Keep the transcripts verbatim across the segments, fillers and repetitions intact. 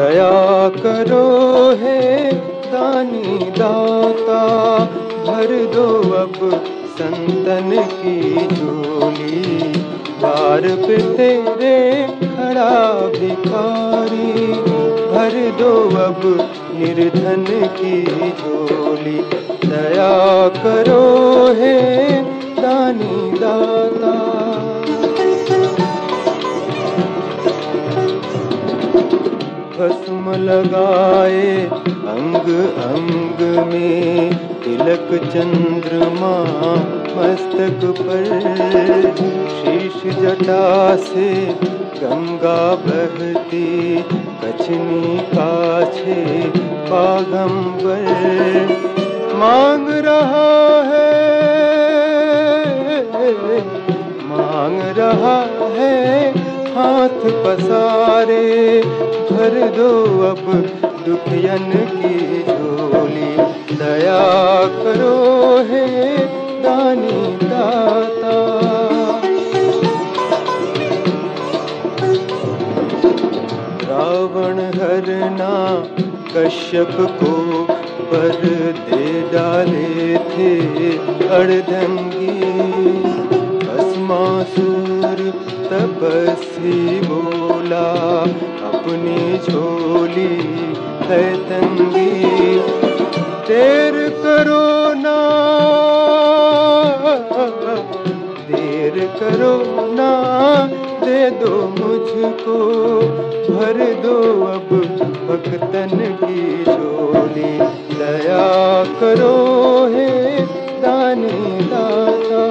दया करो हे दानी दाता, भर दो अब संतन की झोली। द्वार पे तेरे खड़ा भिखारी, भर दो अब निर्धन की झोली। दया करो हे दानी दाता। भस्म लगाए अंग अंग में, तिलक चंद्रमा मस्तक पर। शीश जटा से गंगा बहती, कछनी काछे पागंबर। मांग रहा है मांग रहा है हाथ पसारे, भर दो अब दुखियन की झोली। दया करो हे दानी दाता। रावण हरना कश्यप को पर दे डाले थे अर्धंगी। भस्मासुर तपस्वी बोला, अपनी झोली है तंगी। देर करो ना देर करो ना, दे दो मुझको, भर दो अब भक्तन की झोली। दया करो हे दानी दाता।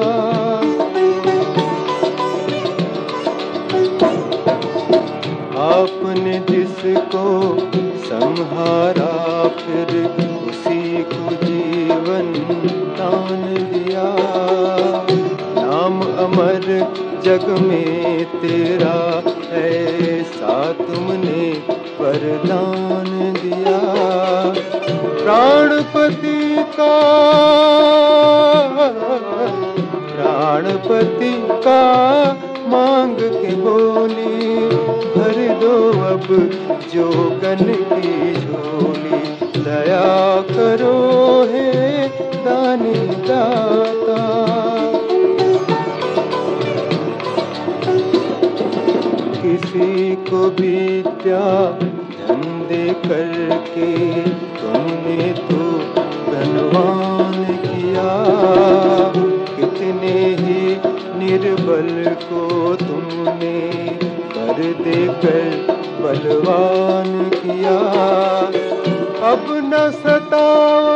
आपने जिसको संहारा, फिर उसी को जीवन दान दिया। नाम अमर जग में तेरा, ऐसा तुमने वरदान दिया। प्राणपति का प्राणपति का मांग के बोली, भर दो अब जोगन की झोली। दया करो हे दानी दाता। किसी को विद्या धन दे करके तुमने तो धनवान किया। कितने ही निर्बल को तुमने कर देकर बलवान किया। अब न सताओ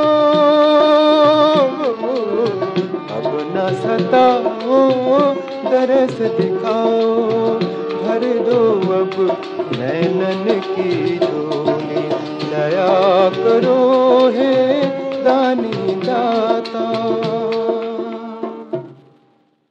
अब न सताओ, दरस दिखाओ, भर दो अब नैनन की झोली।